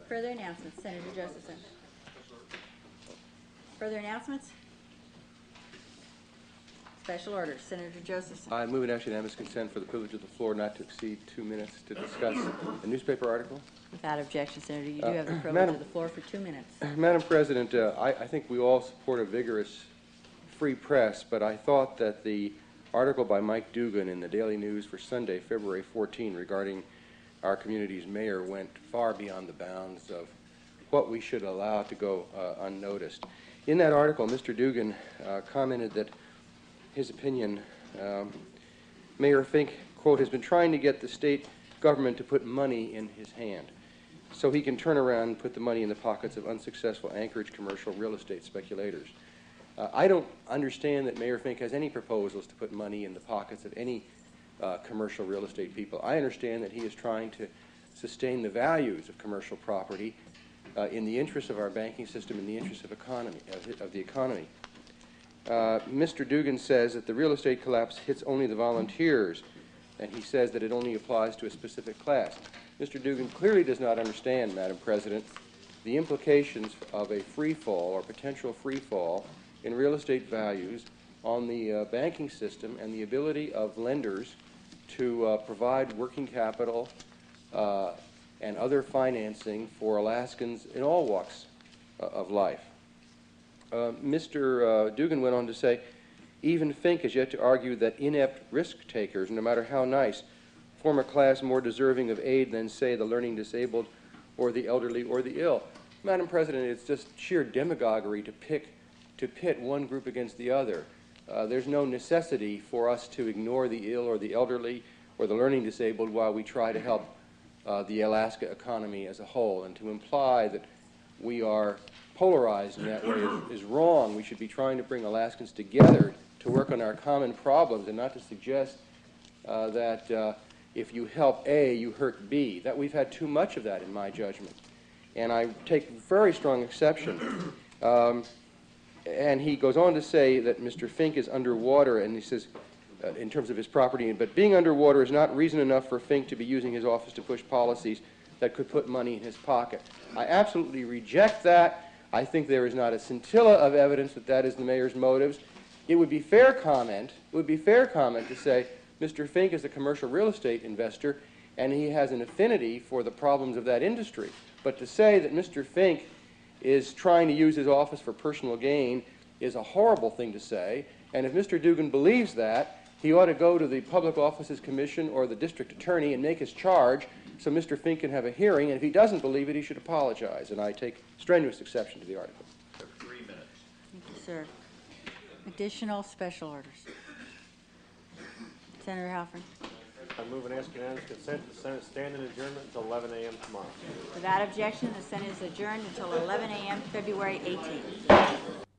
Further announcements. Senator Josephson. Further announcements? Special orders. Senator Josephson. I move an action unanimous consent for the privilege of the floor not to exceed 2 minutes to discuss a newspaper article. Without objection, Senator, you do have the privilege Madam, of the floor for 2 minutes. Madam President, I think we all support a vigorous free press, but I thought that the article by Mike Dugan in the Daily News for Sunday, February 14, regarding our community's mayor went far beyond the bounds of what we should allow to go unnoticed. In that article, Mr. Dugan commented that his opinion, Mayor Fink, quote, has been trying to get the state government to put money in his hand so he can turn around and put the money in the pockets of unsuccessful Anchorage commercial real estate speculators. I don't understand that Mayor Fink has any proposals to put money in the pockets of any commercial real estate people. I understand that he is trying to sustain the values of commercial property in the interest of our banking system, in the interest of the economy. Mr. Dugan says that the real estate collapse hits only the volunteers, and he says that it only applies to a specific class. Mr. Dugan clearly does not understand, Madam President, the implications of a free fall or potential free fall in real estate values on the banking system and the ability of lenders to provide working capital and other financing for Alaskans in all walks of life. Mr. Dugan went on to say, even Fink has yet to argue that inept risk takers, no matter how nice, form a class more deserving of aid than, say, the learning disabled or the elderly or the ill. Madam President, it's just sheer demagoguery to pit one group against the other. There's no necessity for us to ignore the ill or the elderly or the learning disabled while we try to help the Alaska economy as a whole. And to imply that we are polarized in that way is wrong. We should be trying to bring Alaskans together to work on our common problems and not to suggest that if you help A, you hurt B. That we've had too much of that in my judgment. And I take very strong exception. And he goes on to say that Mr. Fink is underwater, and he says, in terms of his property, but being underwater is not reason enough for Fink to be using his office to push policies that could put money in his pocket. I absolutely reject that. I think there is not a scintilla of evidence that that is the mayor's motives. It would be fair comment to say Mr. Fink is a commercial real estate investor and he has an affinity for the problems of that industry. But to say that Mr. Fink is trying to use his office for personal gain is a horrible thing to say. And if Mr. Dugan believes that, he ought to go to the Public Offices Commission or the district attorney and make his charge so Mr. Fink can have a hearing, and if he doesn't believe it, he should apologize. And I take strenuous exception to the article. 3 minutes. Thank you, sir. Additional special orders. Senator Halford. I move and ask unanimous consent to the Senate stand in adjournment until 11 a.m. tomorrow. Without objection, the Senate is adjourned until 11 a.m. February 18th.